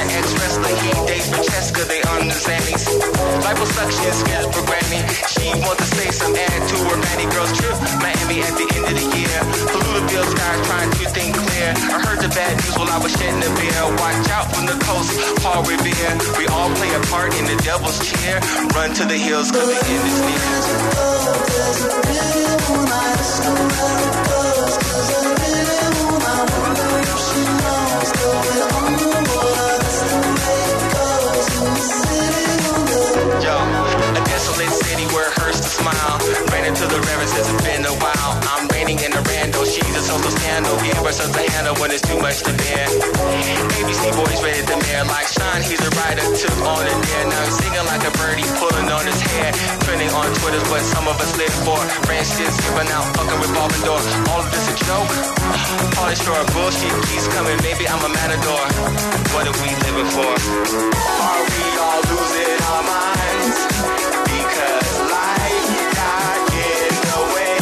The ex-wrestler, he dates Francesca, they on the Xannies. Liposuction skills for Granny. She wants to say some add to her Vanny Girls trip. Miami at the end of the year. Polluted skies trying to think clear. I heard the bad news while I was shedding the beer. Watch out from the coast, Paul Revere. We all play a part in the devil's cheer. Run to the hills cause the end is near. There's a really one I ask her where it goes. Cause I really wanna wonder if she knows that we're on the water. That's the way it goes in the city on the... Yo, a desolate city where it hurts to smile. Ran into the rivers, it's been a while. I'm raining in a rando, she's a social scandal. Give us a handle when it's too much to bear. ABC boys rated the mayor like Sean, he's a writer, took on it there. Now he's singing like a birdie, pulling on his hair. Trending on Twitter's what some of us live for. Ranch shit skipping out, fucking revolving door. All of this a joke? Polish or bullshit keeps coming, maybe I'm a matador. What are we living for? Are we all losing our minds? Because life got in the way.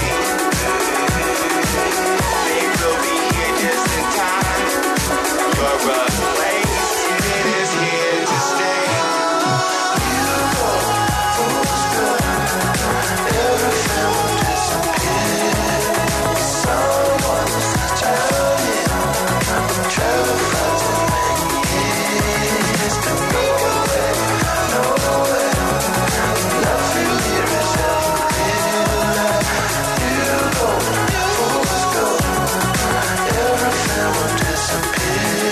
They will be here just in time. Your replacement is here to stay. Beautiful, fool's good. Everything will disappear. Someone's returning. Travel for too many years to go away, nowhere. Nothing here is ever real. Beautiful, fool's good. Everything will disappear.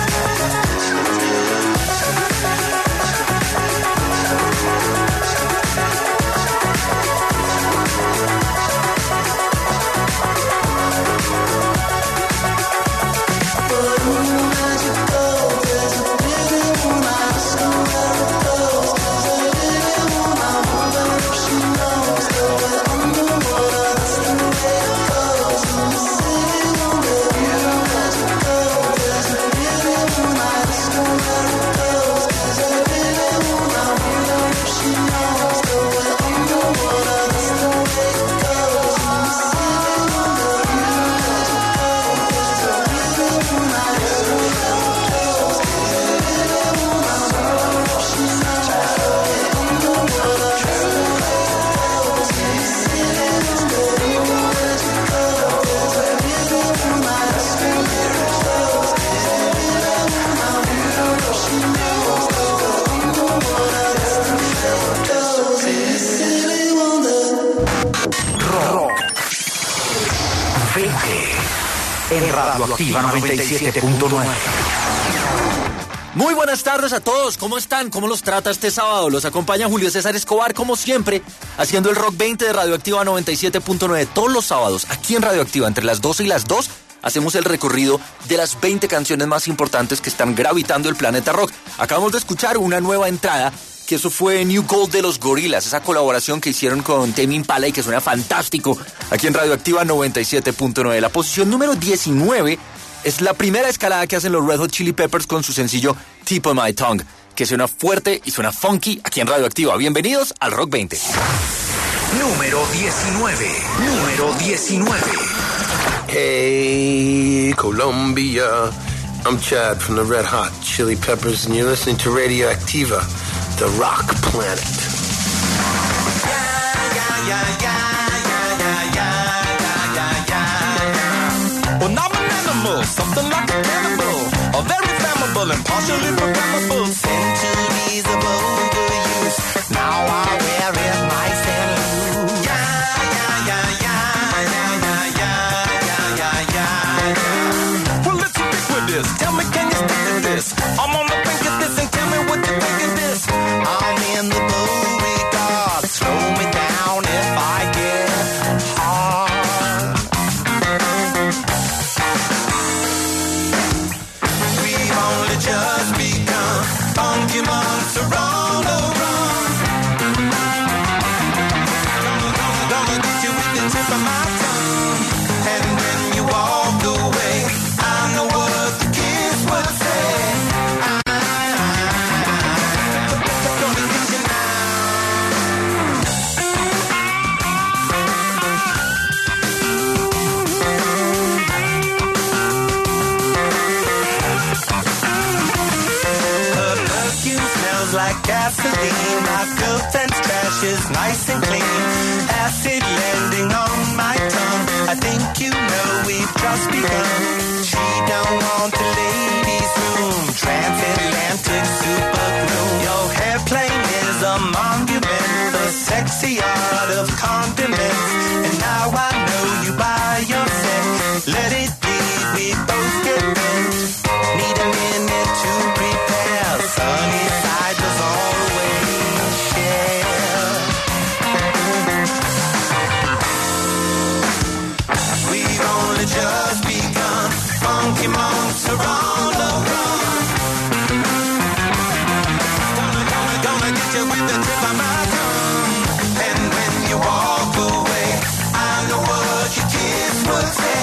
En Radioactiva 97.9. Muy buenas tardes a todos, ¿cómo están? ¿Cómo los trata este sábado? Los acompaña Julio César Escobar, como siempre, haciendo el Rock 20 de Radioactiva 97.9 todos los sábados, aquí en Radioactiva, entre las 12 y las 2, hacemos el recorrido de las 20 canciones más importantes que están gravitando el planeta rock. Acabamos de escuchar una nueva entrada, que eso fue New Gold de los Gorillaz, esa colaboración que hicieron con Tame Impala y que suena fantástico aquí en Radioactiva 97.9. La posición número 19 es la primera escalada que hacen los Red Hot Chili Peppers con su sencillo Tip of My Tongue, que suena fuerte y suena funky aquí en Radioactiva. Bienvenidos al Rock 20. Número 19. Número 19. Hey, Colombia. I'm Chad from the Red Hot Chili Peppers, and you're listening to Radioactiva, the rock planet. Well, I'm an animal, something like a cannibal, very flammable and partially programmable. Centuries of overuse, now I wear it nice and loose. Well, let's stick with this. Tell me, can you stick to this? I'm on the brink of this, and tell me what you think of this. I'm in the Beauregard. Slow me down if I get hard. We've only just begun. Funky months are on the run. Gonna get you with the tip of my tongue. And when you walk away, I know what the kids would say. Gonna get you now. smells like gasoline. My girlfriend's trash is nice and clean. Acid landing on my tongue. I think you know we've just begun. She don't want the ladies' room. Transatlantic super glue. Your airplane is a monument. The sexy art of condiments. And now I know you by yourself. Let it be, we both get bent. Need a minute to prepare. Sunny side does always share. We've only just begun. Funky monks are on the run. Gonna get you with the tip of my tongue. And when you walk away, I know what your kiss would say.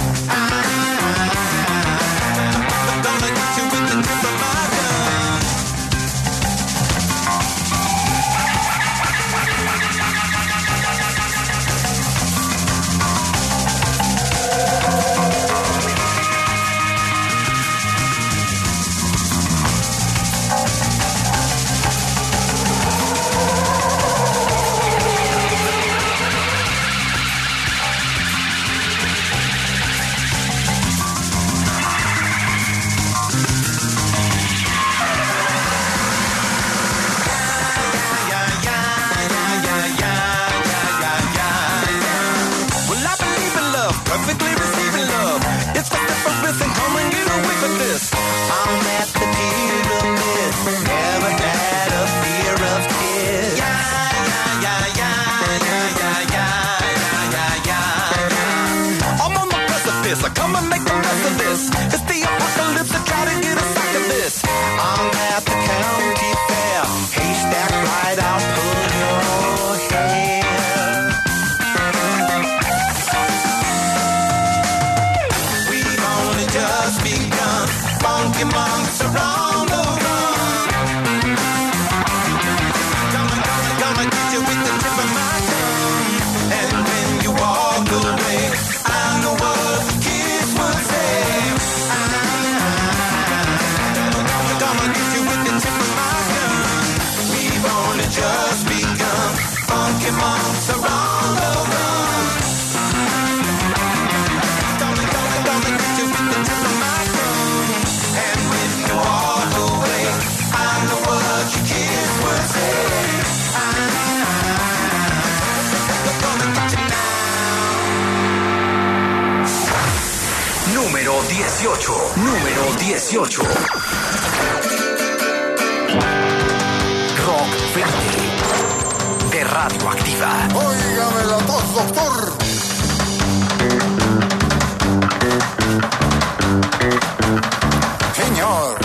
Gonna get you with the tip of my tongue. Well, I believe in love, perfectly receiving love. It's the difference in come and get away with this. I'm at the pyramid, never had a fear of kids. I'm on the precipice, I come and make the mess of this. It's the apocalypse, I try to get a sack of this. I'm at the county fair, haystack right, I'll pull your hair. We've only just begun. Funky monks are on the run. Gonna get you with the tip of my tongue. And when you walk away, I know what the kids would say. Gonna get you with the tip of my tongue. We've only just begun. Funky monks are on the run. Gonna get you with the tip of my tongue. And when you walk away, I know what your kids would say. Gonna get you now. Número 18. Número 18. Rock 20 de Radioactiva. Óigame la tos, doctor. Señor.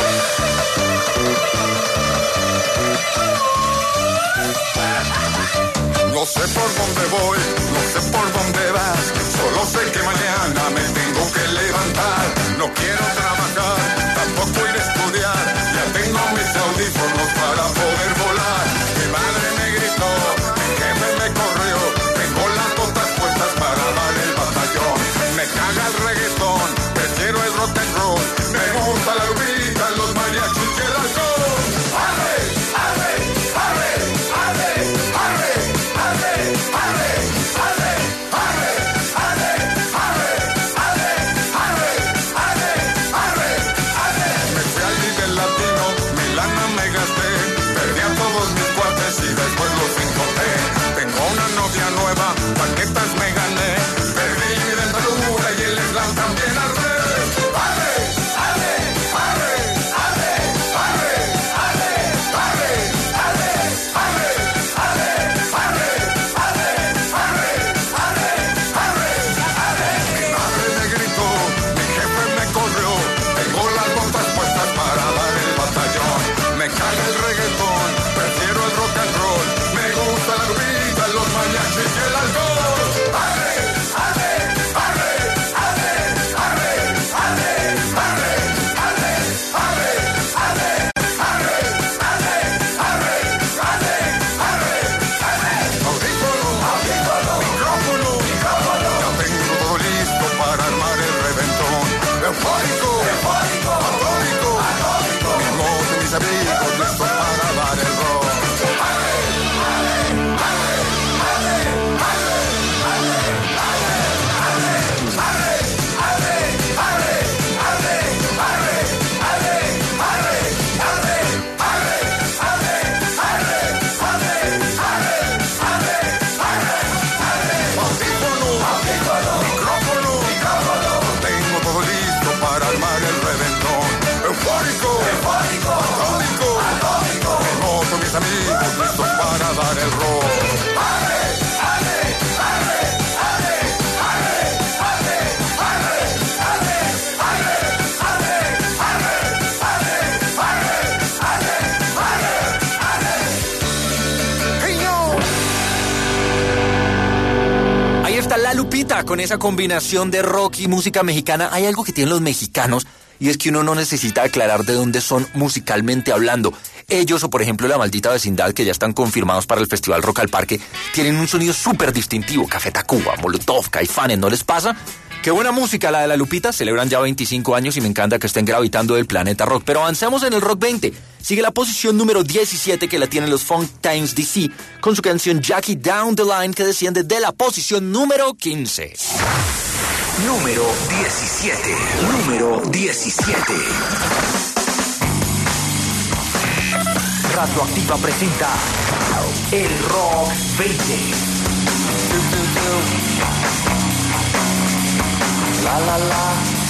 No sé por dónde voy, no sé por dónde vas. Solo sé que mañana me tengo que levantar. No quiero trabajar, tampoco ir a estudiar. Ya tengo mis audífonos para poder volar. Mi madre me gritó, mi jefe me corrió. Tengo las botas puestas para dar el batallón. Me caga el reggaetón, prefiero el rock and roll. Me gusta la lubita, los mariachis y el alcohol. ¡Arre, arre, arre, arre, arre, arre, arre, arre, arre, arre, arre, arre, arre, arre, arre, arre, Lupita, con esa combinación de rock y música mexicana. Hay algo que tienen los mexicanos y es que uno no necesita aclarar de dónde son musicalmente hablando. Ellos, o por ejemplo La Maldita Vecindad, que ya están confirmados para el Festival Rock al Parque, tienen un sonido súper distintivo. Café Tacuba, Molotov, Caifanes, ¿no les pasa? Qué buena música la de la Lupita, celebran ya 25 años y me encanta que estén gravitando del planeta rock. Pero avancemos en el Rock 20. Sigue la posición número 17 que la tienen los Funk Times DC con su canción Jackie Down the Line, que desciende de la posición número 15. Número 17. Número 17. Radioactiva presenta el Rock 20. La la la.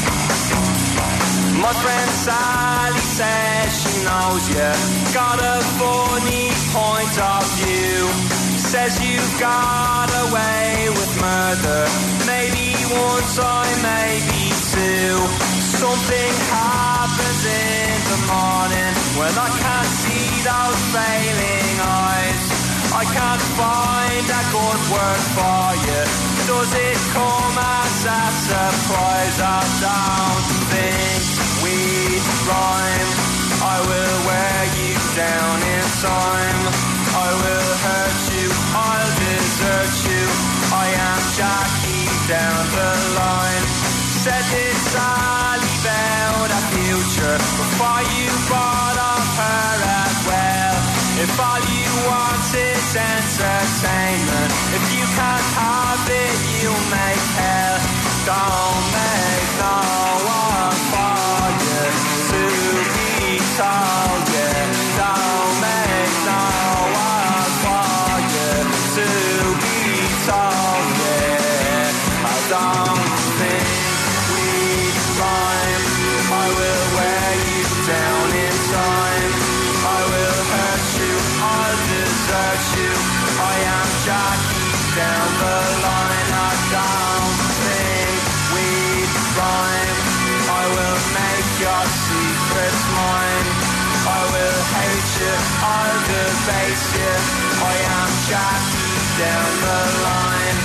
My friend Sally says she knows you got a funny point of view. Says you got away with murder, maybe one time, maybe two. Something happens in the morning when I can't see those failing eyes. I can't find a good word for you. Does it come as a surprise? I don't think we'd rhyme. I will wear you down in time. I will hurt you, I'll desert you. I am Jackie down the line. Said this Sally about a future before you bought off her as well. If all you want is entertainment, if you can't have it, you'll make hell. Don't make no one for you to be told, yeah. Don't make no one for you to be told, yeah. I don't think we'd rhyme. I will wear you down in time. I will hurt you, I'll desert you. I am Jackie down the line. I don't think we'd rhyme. I will make your secrets mine. I will hate you, I'll debase you. I am Jackie down the line.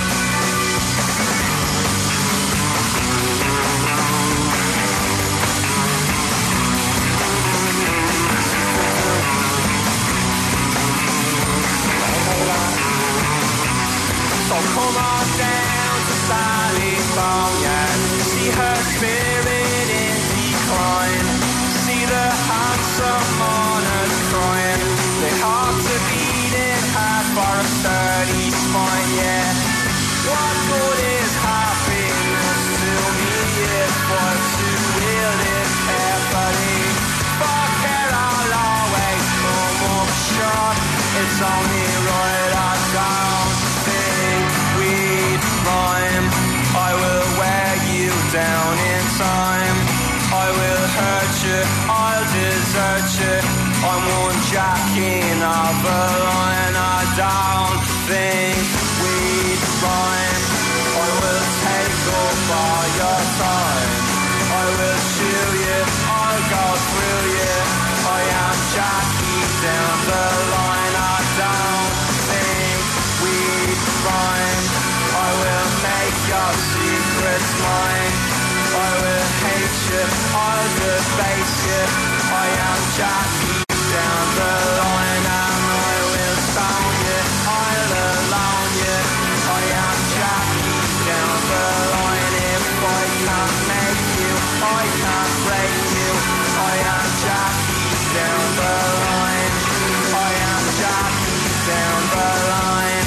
So come on down to California, see her spirit in decline, see the handsome mourners crying, they have to beat it hard for a sturdy spine, yeah. What good is happiness to me if we're to wield it carefully? For care I'll always come up short, it's only right I don't think we'd rhyme. I will wear you down in time. I will hurt you, I'll desert you. I'm one jacking of a line. I don't think we'd rhyme. I will take up all your time. I will shoot you, I'll go through you. I am Jackie down the line. I don't think we'd rhyme. I will make your secrets mine. I will hate you, I'll debase you. I am Jackie down the line. And I will stone you, I'll alone you. I am Jackie down the line. If I can't make you, I can't break you. I am Jackie down the line. I am Jackie down the line.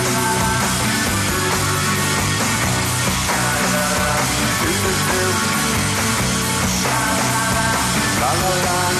La la la.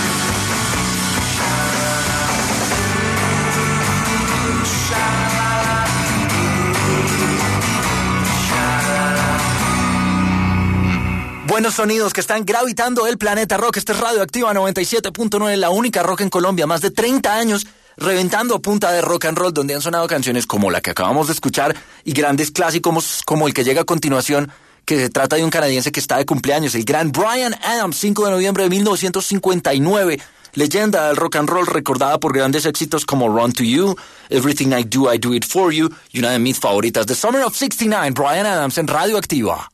Buenos sonidos que están gravitando el planeta rock. Este es Radioactiva 97.9, la única rock en Colombia. Más de 30 años reventando a punta de rock and roll, donde han sonado canciones como la que acabamos de escuchar y grandes clásicos como el que llega a continuación, que se trata de un canadiense que está de cumpleaños, el gran Bryan Adams, 5 de noviembre de 1959. leyenda del rock and roll recordada por grandes éxitos como Run to You, Everything I Do It For You y una de mis favoritas, The Summer of 69, Bryan Adams en Radioactiva.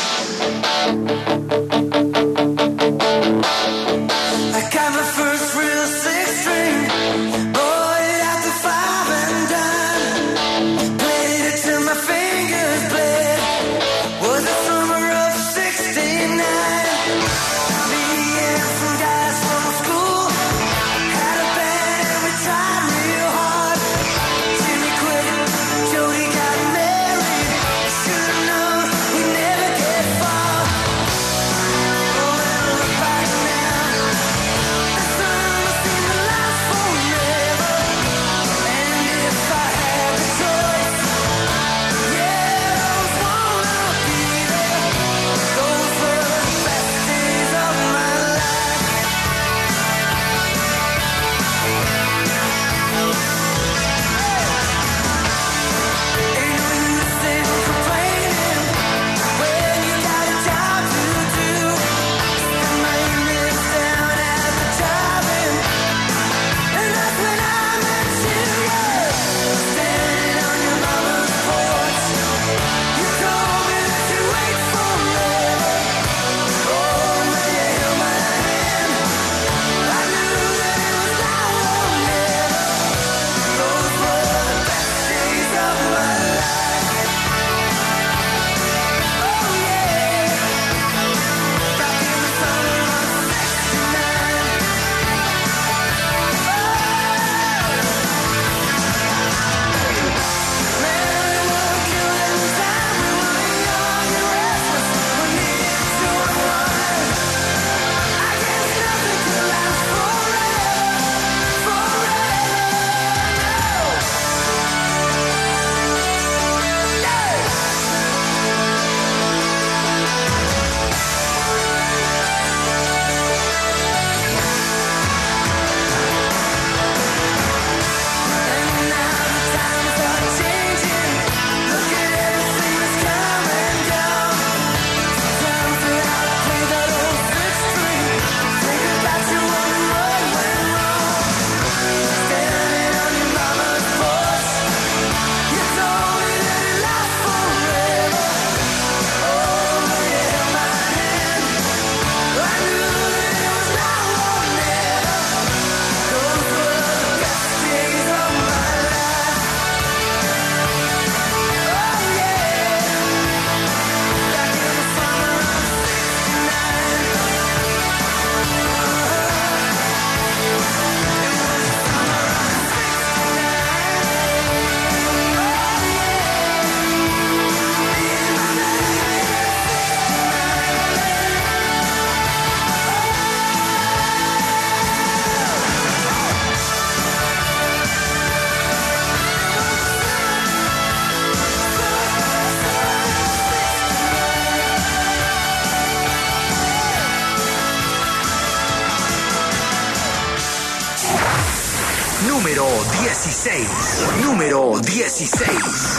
Número 16. Número 16.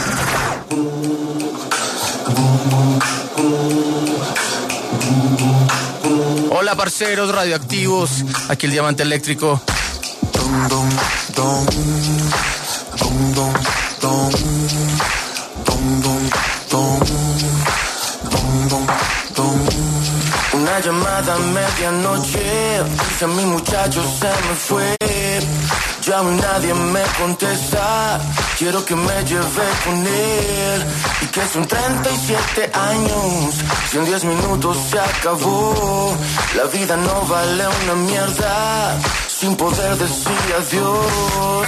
Hola parceros radioactivos, aquí el Diamante Eléctrico. Una llamada a medianoche, dice mi muchacho se me fue. Llamo y nadie me contesta, quiero que me lleve con él. Y que son 37 años, si en 10 minutos se acabó. La vida no vale una mierda, sin poder decir adiós.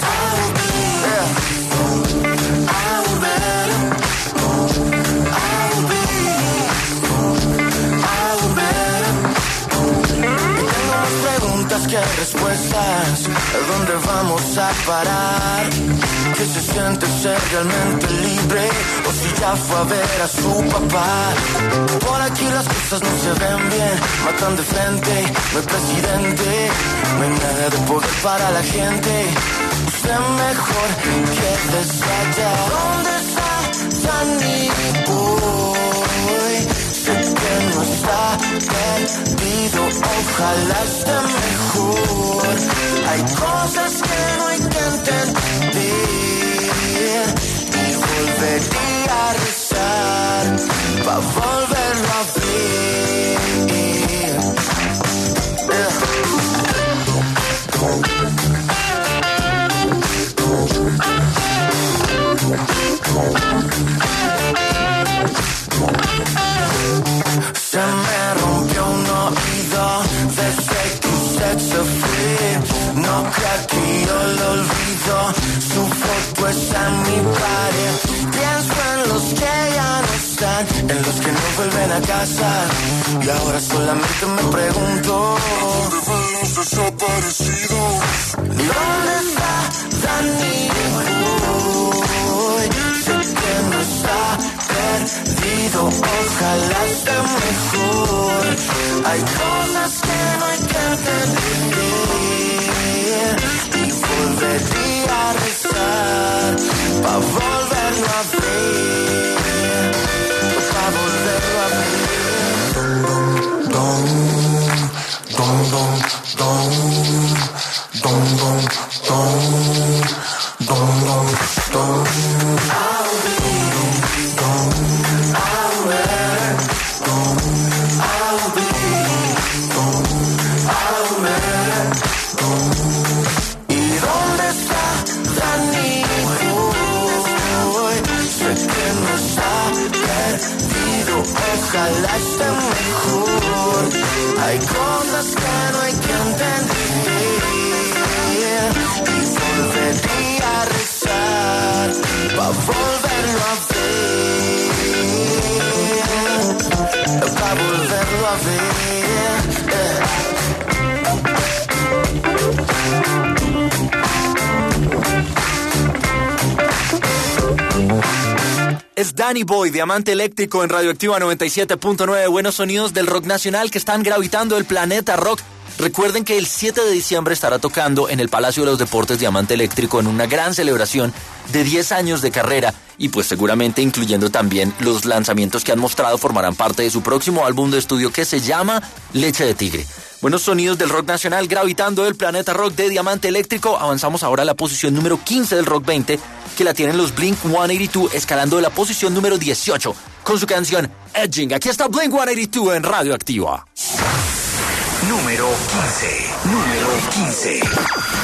Que respuestas, ¿a dónde vamos a parar? ¿Qué se siente ser realmente libre? O si ya fue a ver a su papá. Por aquí las cosas no se ven bien, matan de frente, no hay presidente, no hay nada de poder para la gente. Usted mejor quédese allá. ¿Dónde está Danny Boy? Sé que no es está perdido, ojalá esté mejor. Hay cosas que no hay que entender y volvería a rezar pa' volverlo a ver. Se me rompió un oído desde que usted se fue. No crea que yo lo olvido, su foto está en mi pared. Pienso en los que ya no están, en los que no vuelven a casa. Y ahora solamente me pregunto, ¿dónde van los desaparecidos? ¿Dónde está Dani? Sé que no está perdido, ojalá esté mejor. Hay cosas que no hay que entender y volvería a rezar pa' volverlo a ver, pa' volverlo a ver. Don, don, don, don, don, don, don, don, don, don. Ojalá esté mejor. Hay cosas que no hay que entender y volvería a rezar pa' volverlo a ver, pa' volverlo a ver. Es Danny Boy, Diamante Eléctrico en Radioactiva 97.9. Buenos sonidos del rock nacional que están gravitando el planeta rock. Recuerden que el 7 de diciembre estará tocando en el Palacio de los Deportes Diamante Eléctrico en una gran celebración de 10 años de carrera y pues seguramente incluyendo también los lanzamientos que han mostrado formarán parte de su próximo álbum de estudio que se llama Leche de Tigre. Buenos sonidos del rock nacional gravitando el planeta rock de Diamante Eléctrico. Avanzamos ahora a la posición número 15 del Rock 20, que la tienen los Blink-182, escalando de la posición número 18 con su canción Edging. Aquí está Blink-182 en Radioactiva. Número 15. Número 15. I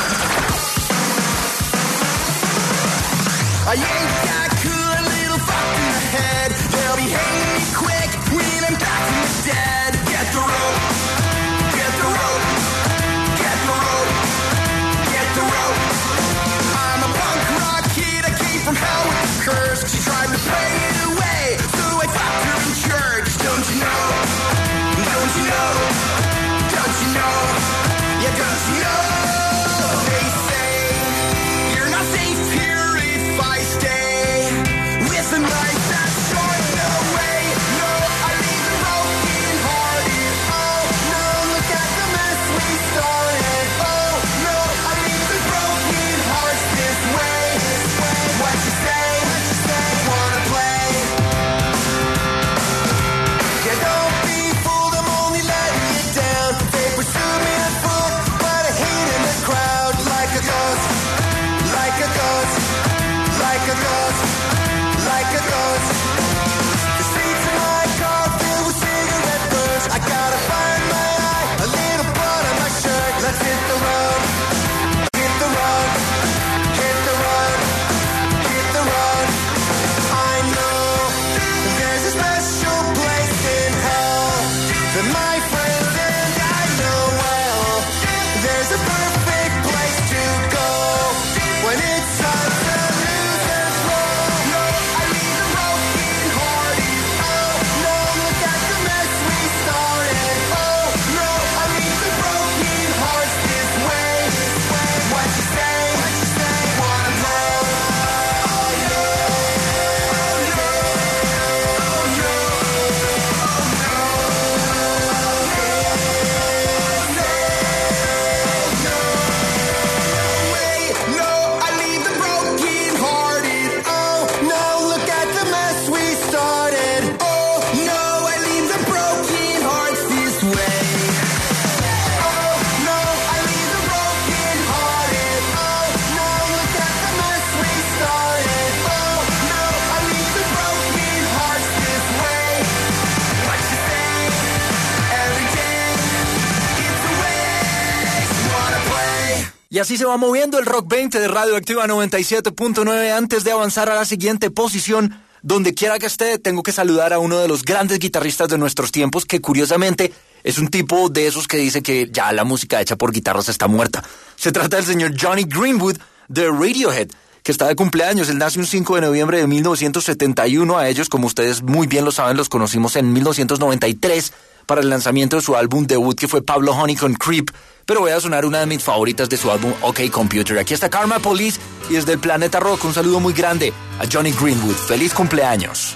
ain't got cool, a little fucked in the head. They'll be hanging me quick when I'm back from the dead. Get the rope, get the rope, get the rope, get the rope. I'm a punk rock kid, I came from hell with the curse. She tried to pay it away, so I fucked her in church. Don't you know? Don't you know? Don't you know? Yeah, don't you know? They say you're not safe here if I stay. Y así se va moviendo el Rock 20 de Radioactiva 97.9. Antes de avanzar a la siguiente posición, donde quiera que esté, tengo que saludar a uno de los grandes guitarristas de nuestros tiempos, que curiosamente es un tipo de esos que dice que ya la música hecha por guitarras está muerta. Se trata del señor Johnny Greenwood de Radiohead, que está de cumpleaños. Él nació un 5 de noviembre de 1971. A ellos, como ustedes muy bien lo saben, los conocimos en 1993 para el lanzamiento de su álbum debut, que fue Pablo Honey con Creep. Pero voy a sonar una de mis favoritas de su álbum OK Computer. Aquí está Karma Police y desde el Planeta Rock un saludo muy grande a Johnny Greenwood. ¡Feliz cumpleaños!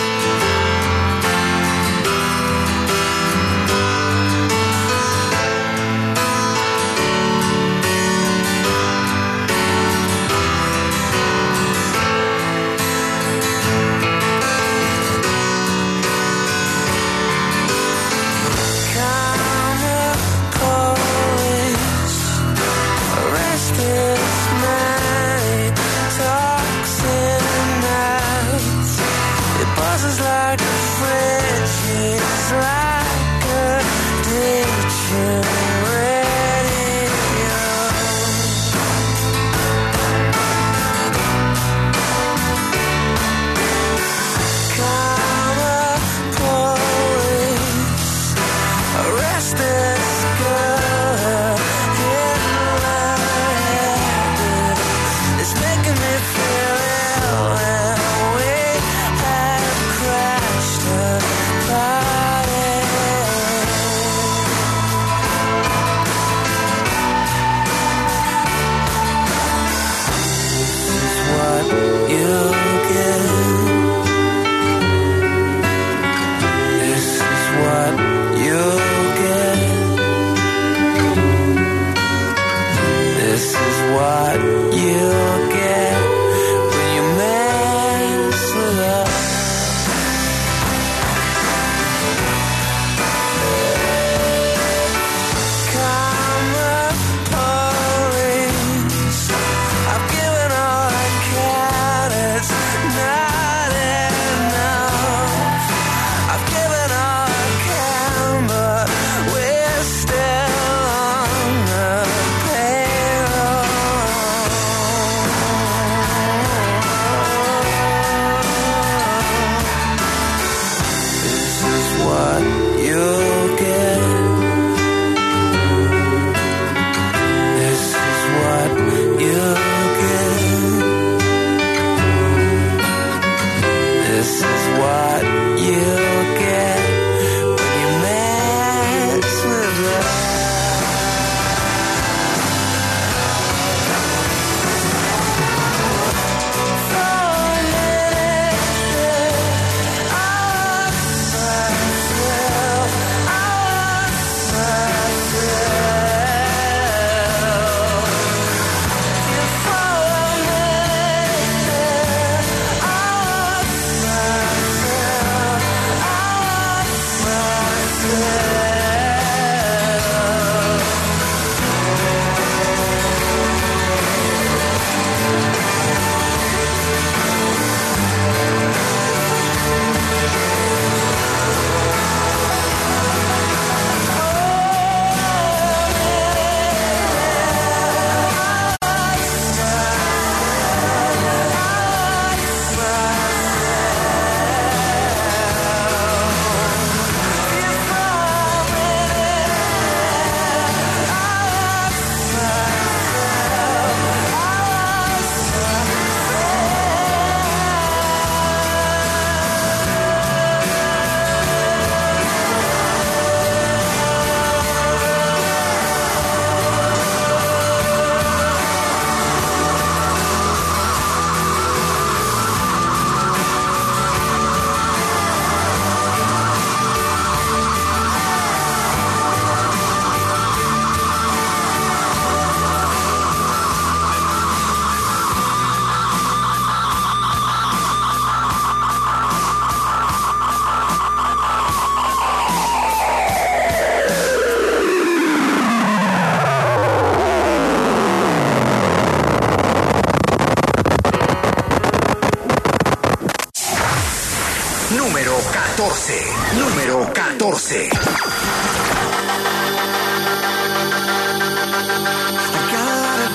Número 14. Número 14. I got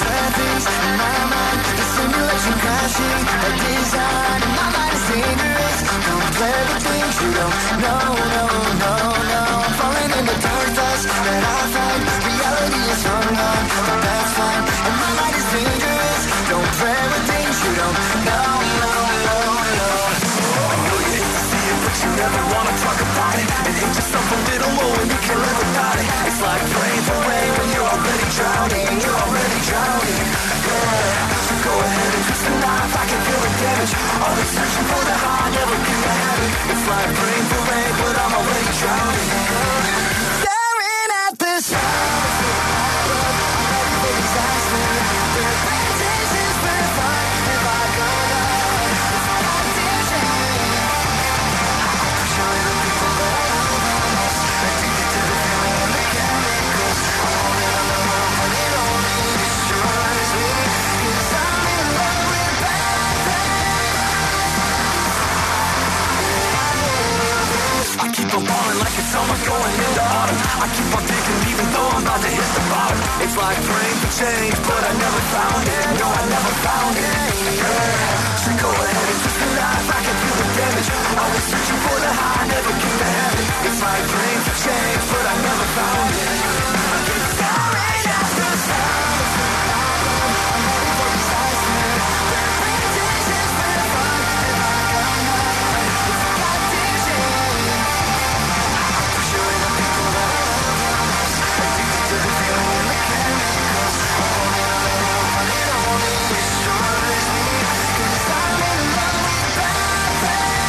see a design, and my mind is dangerous. Don't play with things you don't know, no, no, no. I'm falling into dark thoughts that I find. Reality is hung on, but that's fine. And my mind is dangerous. Don't play with things you don't know, no, no, no. I know you hate to see it, but you never wanna talk about it. And hate yourself a little more when you can't live without it. It's like praying for rain when you're already drowning. You're already drowning, yeah. So go ahead and twist the knife, I can feel the damage. Always searching for the high, never get the habit. It's like praying for rain, but I'm already drowning. Staring at the stars, I'm ready for disaster. Their reputations for fun, if I go down, it's an audition. Showing the people that I love, addicted to the feeling and the chemicals. I'm holding on the wrong, but it only destroys me. 'Cause I'm in love with bad things. I keep on falling like it's summer going into autumn. I keep on digging even though I'm about to hit the bottom. It's like praying for change, but I never found it. No, I never found it. Yeah. So go ahead and twist the knife, I can feel the damage. Always searching for the high, never get the habit. It's like praying for change, but I never found it. Staring at the stars, I'm ready for disaster. Their reputations for fun, if I go down, it's an audition. Showing the people that I love, addicted to the feeling and the chemicals. I'm holding on the wrong, but it only destroys me. 'Cause I'm in love with bad things.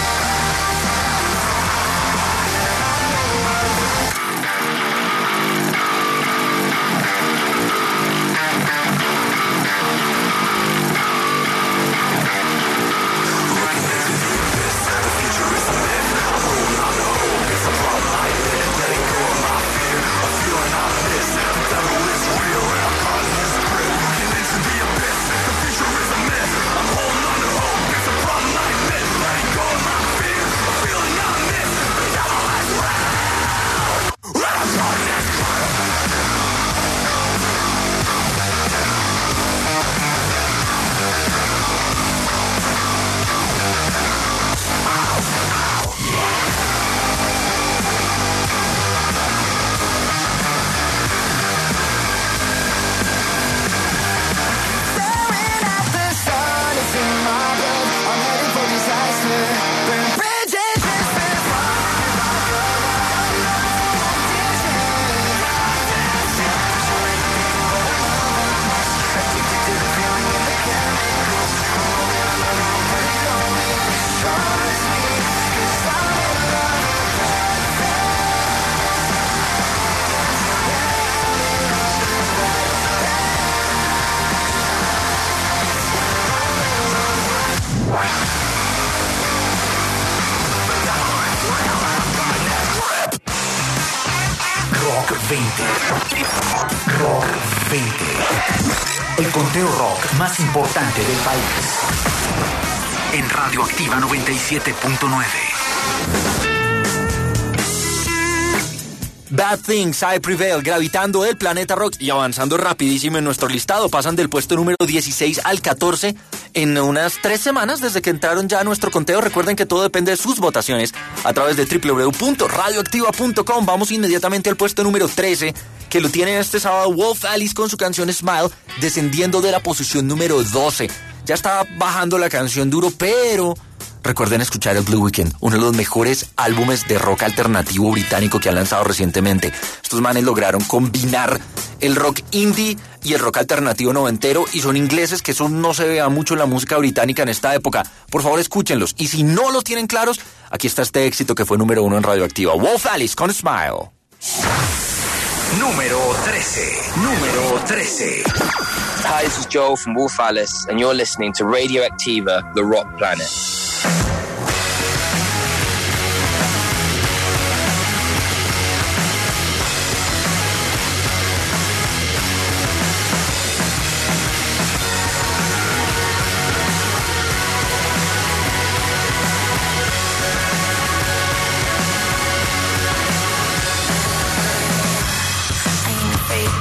Staring at the sun, it's in my blood. I'm heading for disaster. Burn bridges, it's been fun. If I go down, it's an audition. Showing the people that I love, addicted to the feeling and the chemicals. I'm holding on the wrong, but it only destroys me. 'Cause I'm in love with bad Rock 20. Rock 20. El conteo rock más importante del país. En Radioactiva 97.9. Bad Things, I Prevail, gravitando el planeta rock y avanzando rapidísimo en nuestro listado. Pasan del puesto número 16 al 14 en unas 3 semanas desde que entraron ya a nuestro conteo. Recuerden que todo depende de sus votaciones a través de www.radioactiva.com. Vamos inmediatamente al puesto número 13, que lo tiene este sábado Wolf Alice con su canción Smile, descendiendo de la posición número 12. Ya está bajando la canción duro, pero recuerden escuchar el Blue Weekend, uno de los mejores álbumes de rock alternativo británico que han lanzado recientemente. Estos manes lograron combinar el rock indie y el rock alternativo noventero, y son ingleses, que eso no se vea mucho en la música británica en esta época. Por favor, escúchenlos. Y si no los tienen claros, aquí está este éxito que fue número 1 en Radioactiva. Wolf Alice con Smile. Número 13. Número 13. Hi, this is Joel from Wolf Alice, and you're listening to Radioactiva, the Rock Planet.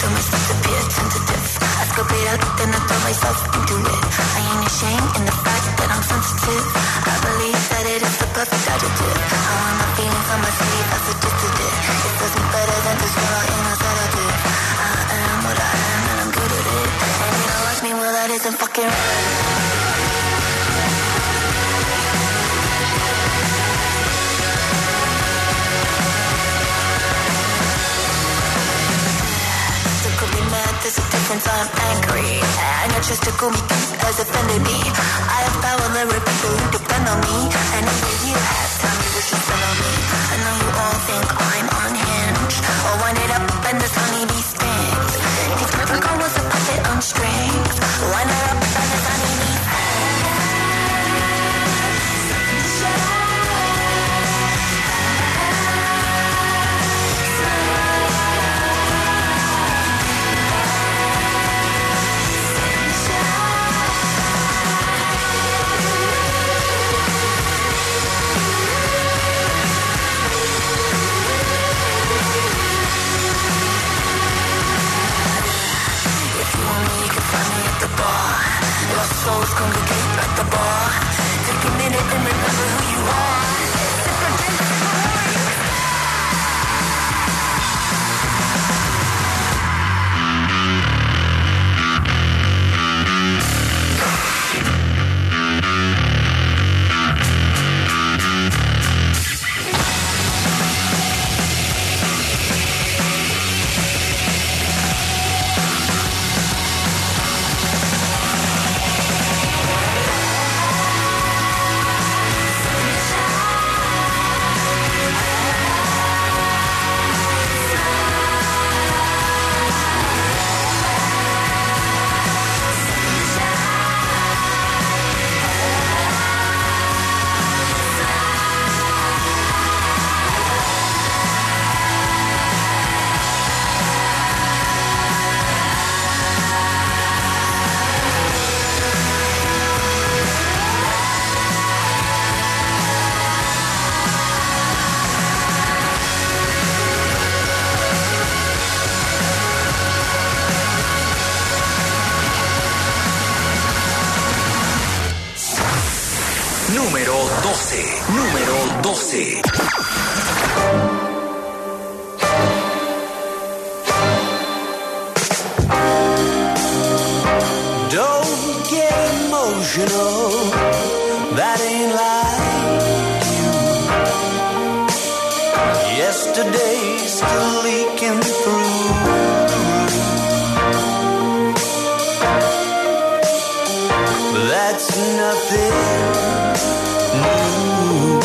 Then I throw myself into it. I ain't ashamed in the fact sensitive. I believe that it is the perfect adjective. I want my feelings on my sleeve, I suggested it. It does me better than to swallow in a sedative. I am what I am and I'm good at it. And you don't like me, well that isn't fucking right. There's a difference, I'm angry. And your just to call me has offended me. I have power, there are people who depend on me. And even you have time you wish you spend on me. I know you all think I'm unhinged. I'll wind it up and this honeybee stings. These perfect girl was a puppet on strings. Wind her up and this honeybee stings. Lost souls congregate at the bar. Take a minute and remember who you are. Sip a drink before you Número 12. Don't get emotional, that ain't like you. Yesterday's still leaking through. But that's nothing new.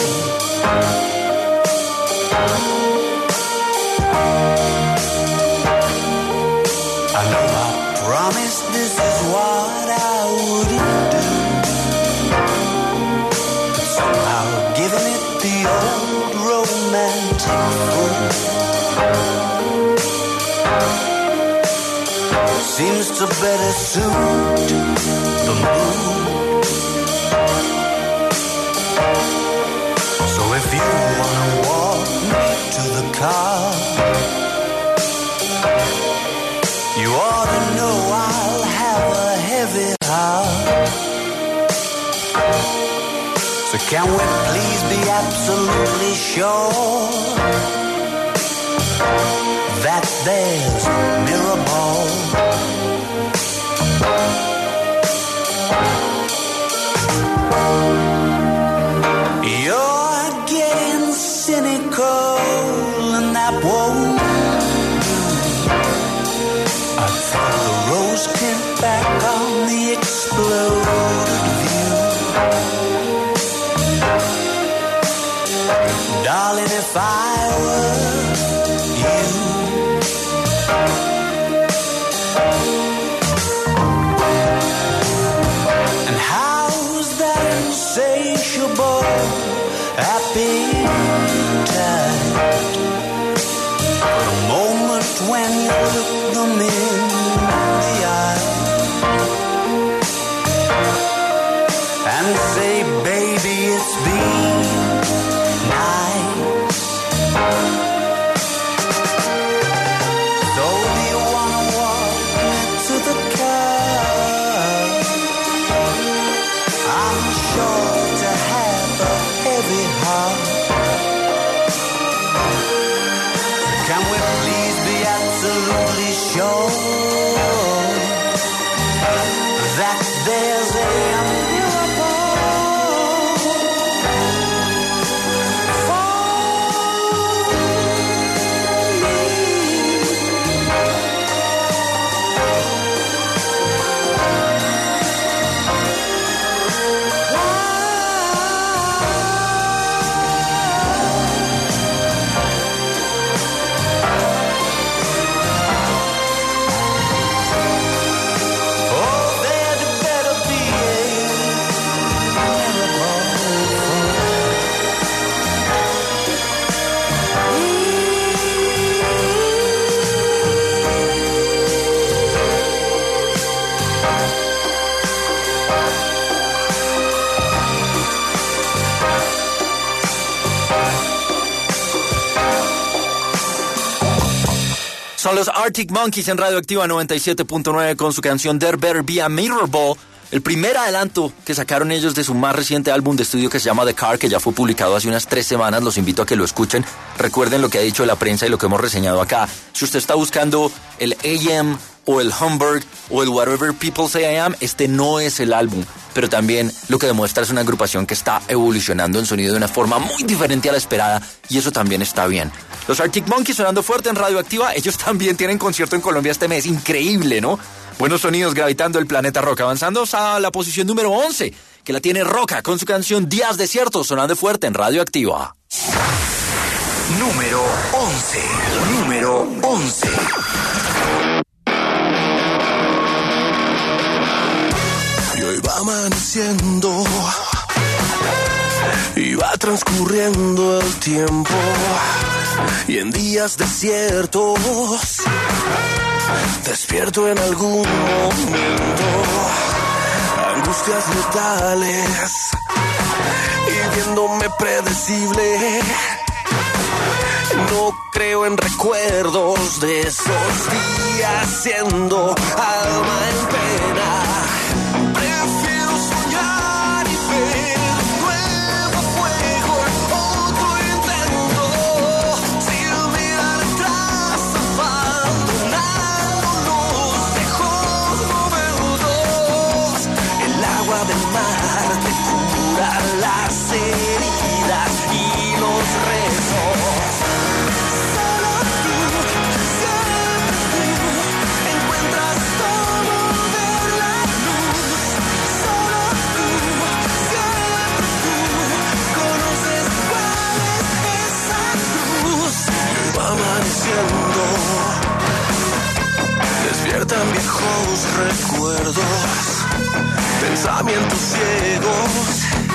I know I promised this is what I wouldn't do, but somehow giving it the old romantic fool seems to better suit the mood. So if you wanna walk me to the car, you ought to know I'll have a heavy heart. So can we please be absolutely sure that there's a mirror ball? You're getting cynical and that won't do. I throw the rose tint back on the exploded view. Darling, if I were you, and how's that insatiable appetite? For the moment when you look them in the eye and say, baby, it's been nice. So do you wanna walk me to the car? I'm sure there's a Son los Arctic Monkeys en Radioactiva 97.9 con su canción There Better Be a Mirror Ball, el primer adelanto que sacaron ellos de su más reciente álbum de estudio que se llama The Car, que ya fue publicado hace unas 3 semanas. Los invito a que lo escuchen. Recuerden lo que ha dicho la prensa y lo que hemos reseñado acá. Si usted está buscando el AM o el Hamburg o el Whatever People Say I Am, este no es el álbum, pero también lo que demuestra es una agrupación que está evolucionando en sonido de una forma muy diferente a la esperada, y eso también está bien. Los Arctic Monkeys sonando fuerte en Radioactiva. Ellos también tienen concierto en Colombia este mes. Increíble, ¿no? Buenos sonidos gravitando el planeta rock. Avanzando a la posición número 11, que la tiene Roca con su canción Días Desiertos, sonando fuerte en Radioactiva. Número 11. Número 11. Y hoy va amaneciendo y va transcurriendo el tiempo, y en días desiertos despierto en algún momento, angustias letales y viéndome predecible. No creo en recuerdos de esos días siendo alma en pena. Prefiero soñar y ver un nuevo fuego en otro intento, sin mirar atrás, abandonando los viejos momentos. El agua del mar te cura las heridas y los rezos. Amaneciendo, despiertan viejos recuerdos, pensamientos ciegos,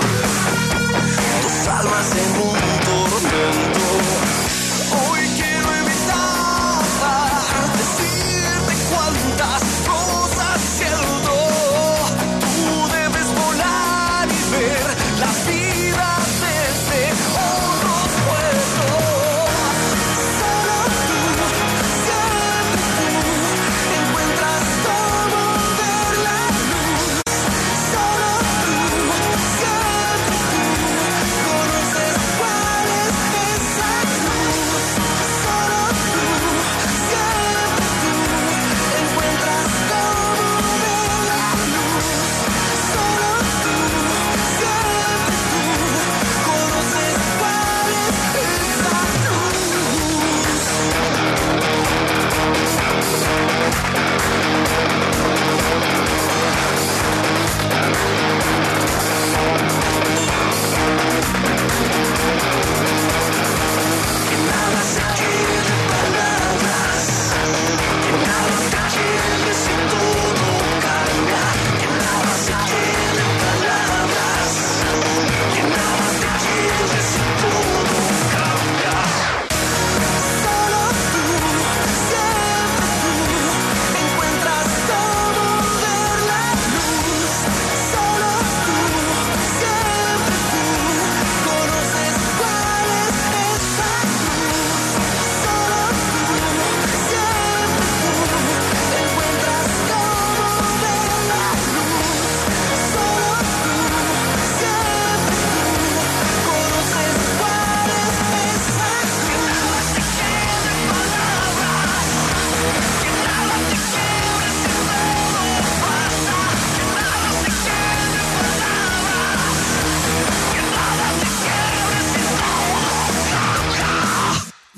tus almas en un tormento. Hoy quiero evitar decirte cuántas cosas siento. Tú debes volar y ver la vida desde otros puertos. Encuentras cómo ver la luz. Solo tú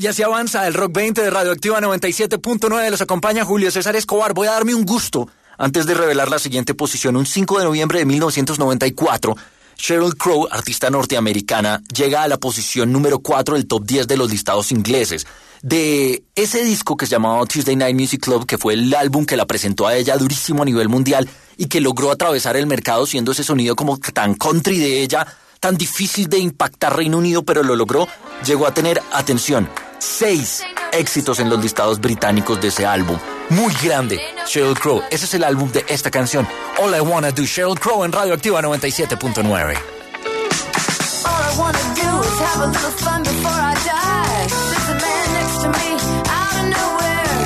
Y así avanza el Rock 20 de Radioactiva 97.9. Los acompaña Julio César Escobar. Voy a darme un gusto antes de revelar la siguiente posición. Un 5 de noviembre de 1994, Sheryl Crow, artista norteamericana, llega a la posición número 4 del top 10 de los listados ingleses. De ese disco que se llamaba Tuesday Night Music Club, que fue el álbum que la presentó a ella durísimo a nivel mundial y que logró atravesar el mercado siendo ese sonido como tan country de ella, tan difícil de impactar Reino Unido, pero lo logró. Llegó a tener, atención, 6 éxitos en los listados británicos de ese álbum. Muy grande, Sheryl Crow. Ese es el álbum de esta canción, All I Wanna Do, Sheryl Crow en Radioactiva 97.9. All I wanna do is have a little fun before I die. There's a man next to me, out of nowhere.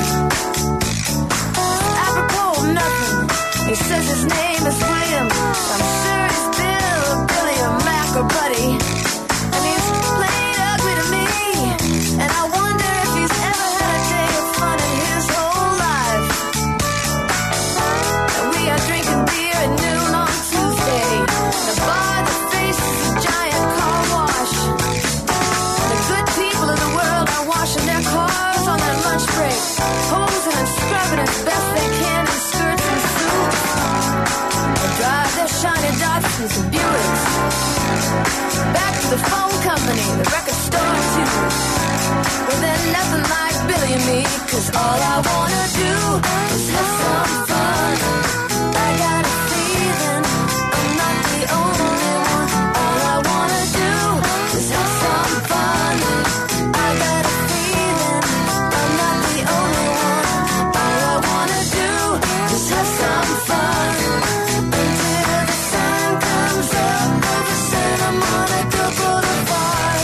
Apropos of nothing, he says his name is William. I'm sure he's Bill or Billy or Mac or Buddy. And he's plain ugly to me. And I wonder if he's ever had a day of fun in his whole life. And we are drinking beer at noon on Tuesday. The bar that faces a giant car wash. The good people of the world are washing their cars on their lunch break, posing and scrubbing as best they can in skirts and suits. They drive their shiny Datsuns and Buicks back to the phone company, the record store too. But they're nothing like Billy and me, 'cause all I wanna do is have some fun. I got a feeling I'm not the only one. All I wanna do is have some fun. I got a feeling I'm not the only one. All I wanna do is have some fun. Until the sun comes up over Santa Monica Boulevard.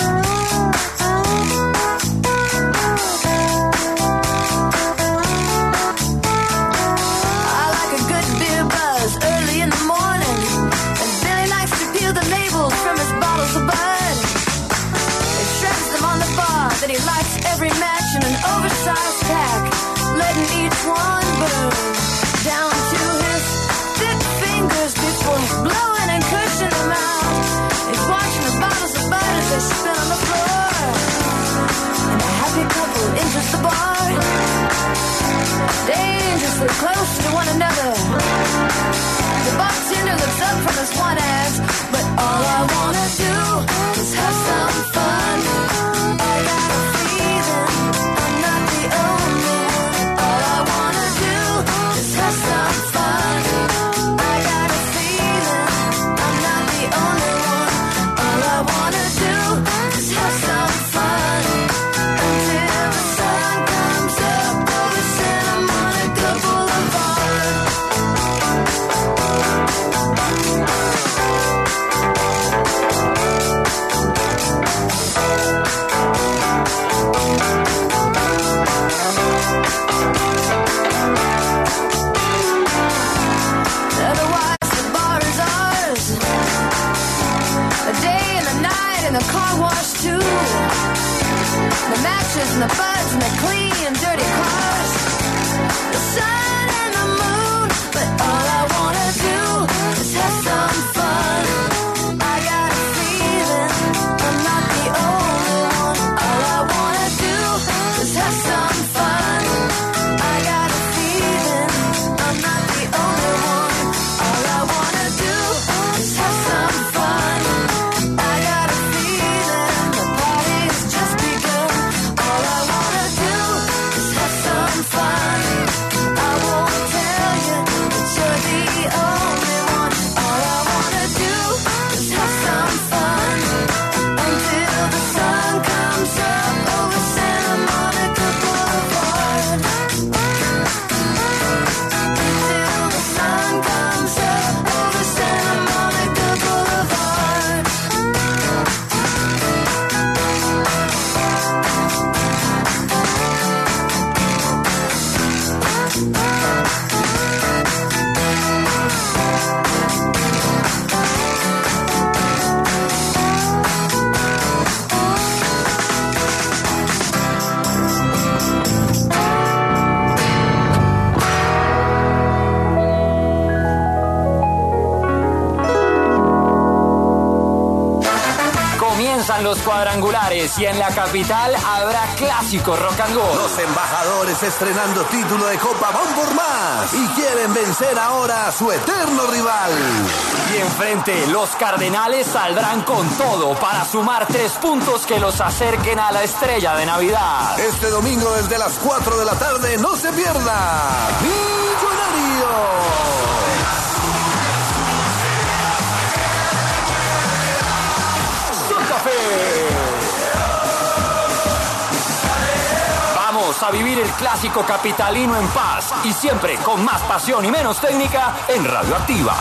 I like a good beer buzz early in the morning, and Billy likes to peel the labels from his bottles of bud. He shreds them on the bar, then he lights every match in an oversized pack, letting each one burn down to his thick fingers before blowing and cursing them out. He's watching the bottles of bud as they spin on the floor, and a happy couple enters the bar, dangerously close to one another. The bartender looks up from his one ass, but all I wanna do is have some fun. I got a feeling I'm not the only one. All I wanna do is have some fun. I got a feeling I'm not the only one. All I wanna do is have some fun. Until the sun comes up over Santa Monica Boulevard. Otherwise the bar is ours. A day and a night and the car wash too. The matches and the buds and the clean and dirty cars. The sun and the moon, but all I wanna do is have some fun. I got a feeling I'm not the only one. All I wanna do is have some fun. I got a feeling I'm not the only one. All I wanna do is have some fun. I got a feeling the party's just begun. All I wanna do is have some los cuadrangulares y en la capital habrá clásico rock and roll. Los embajadores estrenando título de Copa van por más y quieren vencer ahora a su eterno rival. Y enfrente, los Cardenales saldrán con todo para sumar 3 puntos que los acerquen a la estrella de Navidad. Este domingo desde las 4 de la tarde, no se pierda Millonarios. Vamos a vivir el clásico capitalino en paz y siempre con más pasión y menos técnica en Radioactiva.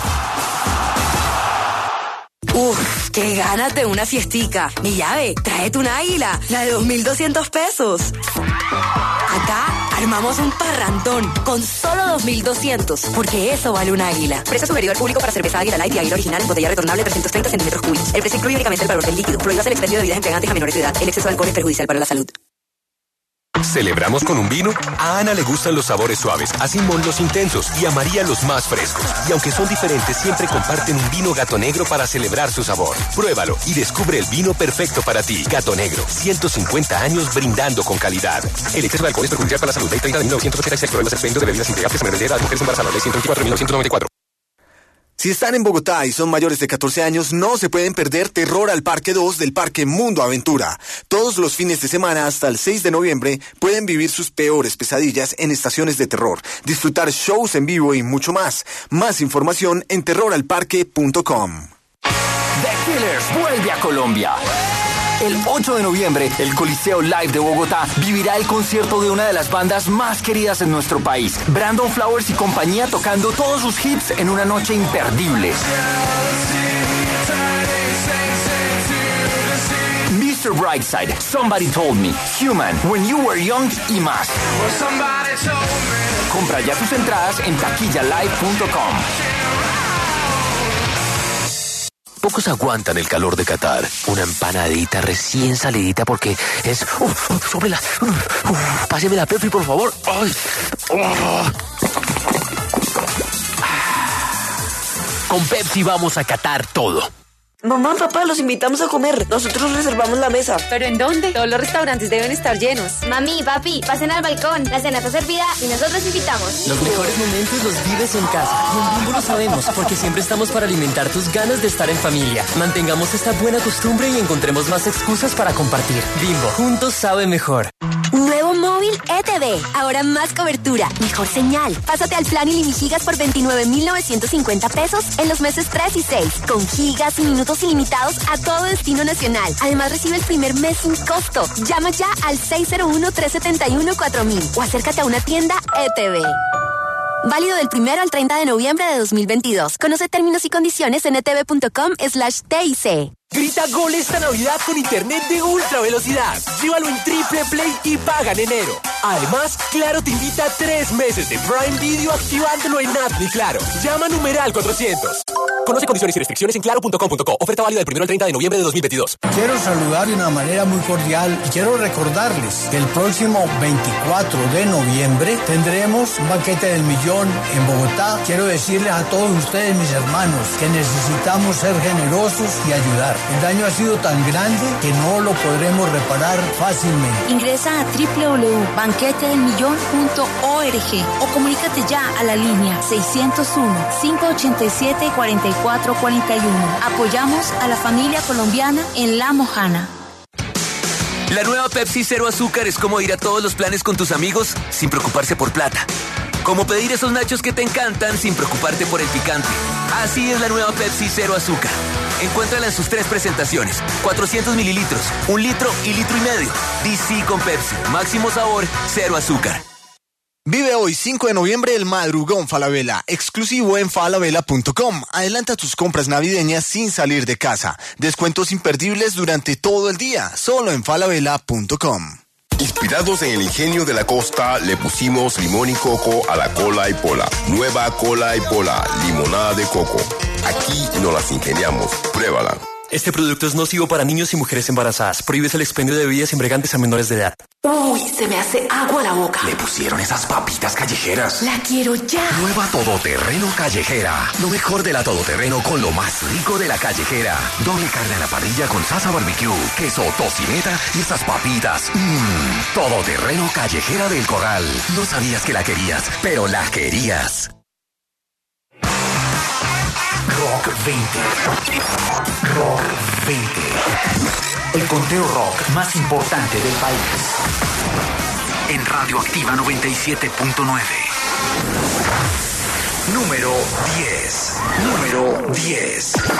Uf, qué ganas de una fiestica. Mi llave, tráete una águila, la de 2.200 pesos. Acá armamos un parrandón con solo 2.200, porque eso vale un águila. Precio sugerido al público para cerveza Águila Light y Águila Original en botella retornable 330 centímetros cúbicos. El precio incluye únicamente el valor del líquido. Prohíbas el expendio de bebidas embriagantes a menores de edad. El exceso de alcohol es perjudicial para la salud. ¿Celebramos con un vino? A Ana le gustan los sabores suaves, a Simón los intensos y a María los más frescos. Y aunque son diferentes, siempre comparten un vino Gato Negro para celebrar su sabor. Pruébalo y descubre el vino perfecto para ti. Gato Negro, 150 años brindando con calidad. El exceso de alcohol es perjudicial para la salud. Ley 30 de 1986, prohíbe el expendio de bebidas embriagantes a menores de edad, mujeres embarazadas. Ley 124 de 1994. Si están en Bogotá y son mayores de 14 años, no se pueden perder Terror al Parque 2 del Parque Mundo Aventura. Todos los fines de semana hasta el 6 de noviembre pueden vivir sus peores pesadillas en estaciones de terror, disfrutar shows en vivo y mucho más. Más información en terroralparque.com. The Killers vuelve a Colombia. El 8 de noviembre, el Coliseo Live de Bogotá vivirá el concierto de una de las bandas más queridas en nuestro país. Brandon Flowers y compañía tocando todos sus hits en una noche imperdible. Mr. Brightside, Somebody Told Me, Human, When You Were Young y más. Compra ya tus entradas en taquillalive.com. Pocos aguantan el calor de Qatar. Una empanadita recién salidita porque es... sóbrela. Páseme la Pepsi, por favor. Ay. Con Pepsi vamos a catar todo. Mamá, papá, los invitamos a comer. Nosotros reservamos la mesa. ¿Pero en dónde? Todos los restaurantes deben estar llenos. Mami, papi, pasen al balcón. La cena está servida y nosotros invitamos. Los mejores momentos los vives en casa. Y en Bimbo lo sabemos, porque siempre estamos para alimentar tus ganas de estar en familia. Mantengamos esta buena costumbre y encontremos más excusas para compartir. Bimbo, juntos sabe mejor. Nuevo móvil ETV. Ahora más cobertura, mejor señal. Pásate al plan ilimitigas por 29.950 pesos en los meses 3 y 6. Con gigas y minutos ilimitados a todo destino nacional. Además, recibe el primer mes sin costo. Llama ya al 601-371-4000 o acércate a una tienda ETV. Válido del 1 al 30 de noviembre de 2022. Conoce términos y condiciones en etv.com/TIC. Grita gol esta Navidad con internet de ultra velocidad. Llévalo en Triple Play y paga en enero. Además, Claro te invita a 3 meses de Prime Video activándolo en app de Claro. Llama numeral 400. Conoce condiciones y restricciones en claro.com.co. Oferta válida del 1 al 30 de noviembre de 2022. Quiero saludar de una manera muy cordial y quiero recordarles que el próximo 24 de noviembre tendremos un banquete del millón en Bogotá. Quiero decirles a todos ustedes, mis hermanos, que necesitamos ser generosos y ayudar. El daño ha sido tan grande que no lo podremos reparar fácilmente. Ingresa a www.banquetedelmillón.org o comunícate ya a la línea 601-587-4441. Apoyamos a la familia colombiana en La Mojana. La nueva Pepsi Cero Azúcar es como ir a todos los planes con tus amigos sin preocuparse por plata. Como pedir esos nachos que te encantan sin preocuparte por el picante. Así es la nueva Pepsi Cero Azúcar. Encuéntrala en sus 3 presentaciones. 400 mililitros, 1 litro y litro y medio. DC con Pepsi. Máximo sabor, cero azúcar. Vive hoy 5 de noviembre el Madrugón Falabella, exclusivo en falabella.com. Adelanta tus compras navideñas sin salir de casa. Descuentos imperdibles durante todo el día, solo en falabella.com. Inspirados en el ingenio de la costa, le pusimos limón y coco a la cola y pola. Nueva cola y pola, limonada de coco. Aquí nos las ingeniamos. Pruébala. Este producto es nocivo para niños y mujeres embarazadas. Prohíbes el expendio de bebidas embriagantes a menores de edad. Uy, se me hace agua la boca. Le pusieron esas papitas callejeras. La quiero ya. Nueva Todoterreno Callejera. Lo mejor de la Todoterreno con lo más rico de la callejera. Doble carne a la parrilla con salsa barbecue, queso, tocineta y esas papitas. Todoterreno Callejera del Corral. No sabías que la querías, pero la querías. Rock 20. Rock 20. El conteo rock más importante del país. En Radioactiva 97.9. Número 10. Número 10.